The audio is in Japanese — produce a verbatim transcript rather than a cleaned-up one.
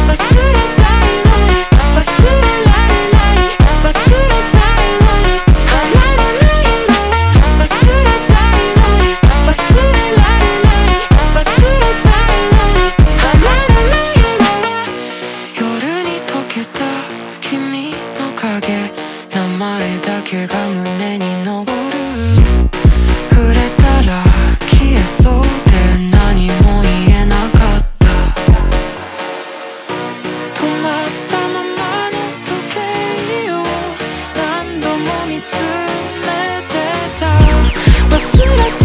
名前だけが胸に残る。触れたら消えそうで何も言えなかった。止まったままの時計を何度も見つめてた。忘れ